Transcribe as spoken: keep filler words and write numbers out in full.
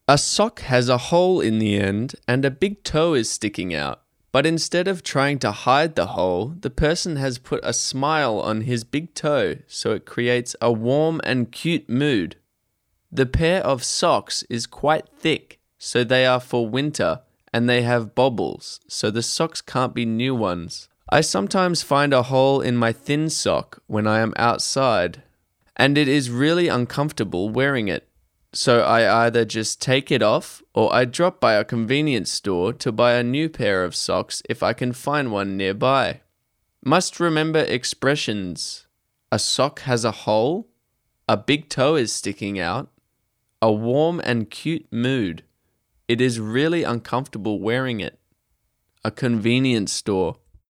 A sock has a hole in the end and a big toe is sticking out. But instead of trying to hide the hole, the person has put a smile on his big toe so it creates a warm and cute mood. The pair of socks is quite thick, so they are for winter, and they have bobbles, so the socks can't be new ones. I sometimes find a hole in my thin sock when I am outside, and it is really uncomfortable wearing it. So I either just take it off or I drop by a convenience store to buy a new pair of socks if I can find one nearby. Must remember expressions. A sock has a hole, a big toe is sticking out, a warm and cute mood. It is really uncomfortable wearing it. A convenience store.